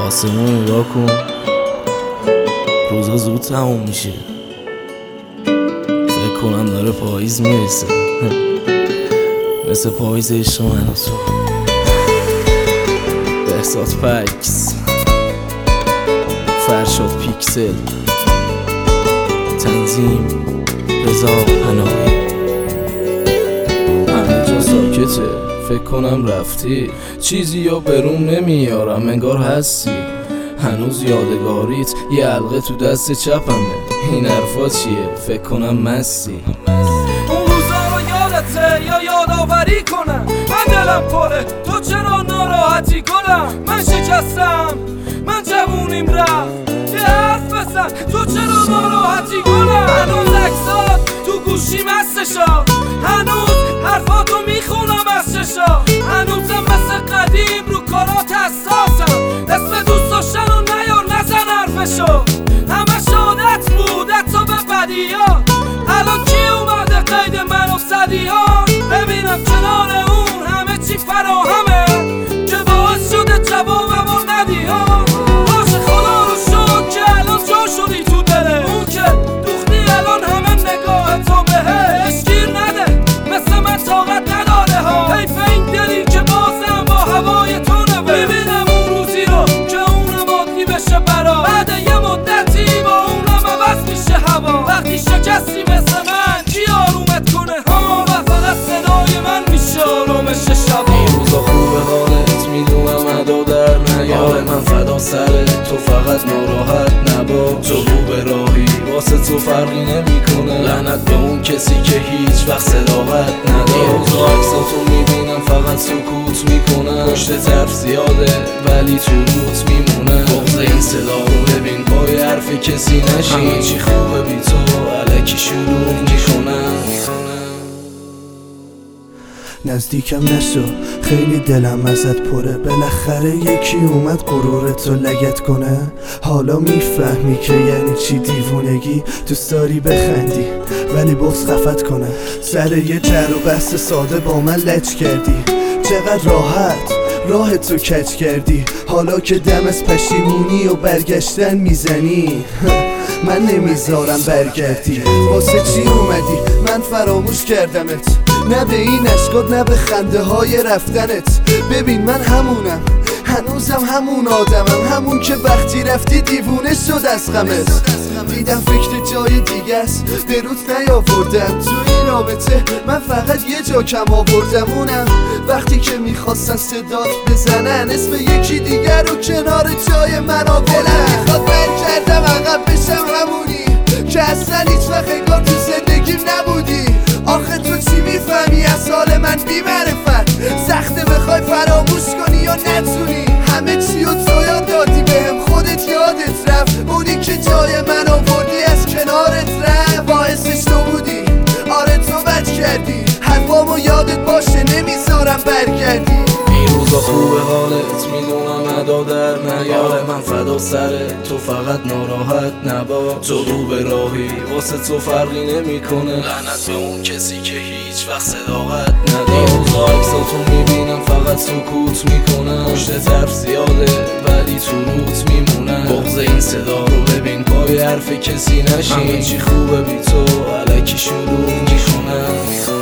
آسمون نگاه کن، روزا زود تموم میشه. فکر کنم داره پاییز میرسه، مثل پاییز عشق من و تو. بهزاد فکس، فرشاد پیکسل، تنظیم رضا پناهی. همه جا ساکته، فکر کنم رفتی، چیزی یا برون نمیارم، انگار هستی هنوز یادگاریت. یه حلقه تو دست چپمه، این حرفا چیه؟ فکر کنم مستی. اون روزا رو یادته یا یادآوری کنم؟ من دلم پره، تو چرا ناراحتی کنم؟ من شکستم، من جوونیم رفت، یه حرف بزن، تو چرا ناراحتی کنم؟ هنوز عکسات تو گوشی مستشا، هنوز حرفاتو میخونم از چشا، هنوزم مثل قدیم رو کارات حساسم. اسم دوست داشتن رو نیار، نزن حرفشو، همش عادت بود حتی به بدیات. الان کی اومده قید من و صدیان؟ ببینم کنار اون همه چی فراهمه که باعث شده جوابمو ندی ها. باشه خدا رو شد که الان جا شدی تو دله، اون که دوختی الان همه نگاه تو بهش گیر نده، مثل من طاقت نداره ها. حیف این دلی که بازم با هوای تو نوه. ببینم اون روزی رو که اونم عادی بشه برا، بعد یه مدتی با اونم عوض میشه هوا. وقتی شکستی مثل من کی آرومت کنه ها؟ و فقط صدای من میشه آرومش شبا. این روزا خوبه حالت، میدونم ادا در نیاره، من فدا سرت، تو فقط ناراحت نباش. تو رو به راهی واسه تو فرقی نمیکنه، لعنت به اون کسی که هیچ وقت صداقت نداره. این روزا عکساتو میبینم فقط سکوت میکنم، پشت طرف زیاده ولی تو روت میمونه. بغض این صدا رو ببین پای حرف کسی نشین، همه چی خوبه بی تو الکی شروع میکنم. نزدیکم نشو، خیلی دلم ازت پره، بالاخره یکی اومد غرورتو لگت کنه. حالا میفهمی که یعنی چی دیوونگی، دوست داری بخندی ولی بغض خفت کنه. سر یه جر و بحث ساده با من لج کردی، چقدر راحت راه تو کج کردی. حالا که دم از پشیمونی و برگشتن میزنی، من نمیذارم برگردی. واسه چی اومدی؟ من فراموش کردمت، نه به این اشکات نه به خنده های رفتنت. ببین من همونم، هنوزم همون آدمم، همون که وقتی رفتی دیوونه شد از غمت. دیدم فکر جای دیگه است، به روت نیاوردم تو این رابطه، من فقط یه جا کم آوردم، اونم وقتی که میخواستن صدات بزنن اسم یکی دیگر رو کنار جای من آوردن. میخواد برگردم عقب بشم همونی که اصلا هیچ وقت انگار تو زندگیم نبودی. آخه تو چی میفهمی از حال من بی معرفت؟ سخته بخوای فراموش کنی یا نتونی، همه چی رو تو یاد دادی بهم، خودت یادت رفت، اونی که جای من آوردی از کنارت رفت. باعثش تو بودی، آره تو بد کردی، حرفامو یادت باشه نمیذارم برگردی. این روزا خوبه حالت، میدونم ادا در نیاره، من فدا سرت، تو فقط ناراحت نباش. تو رو به راهی واسه تو فرقی نمیکنه، لعنت به اون کسی که هیچ وقت صداقت نداره. این روزا عکساتو میبینم فقط سکوت میکنم، پشت طرف زیاده ولی تو روت میمونم. بغض این صدا رو ببین پای حرف کسی نشین، همه چی خوبه بی تو الکی شروع میکنم.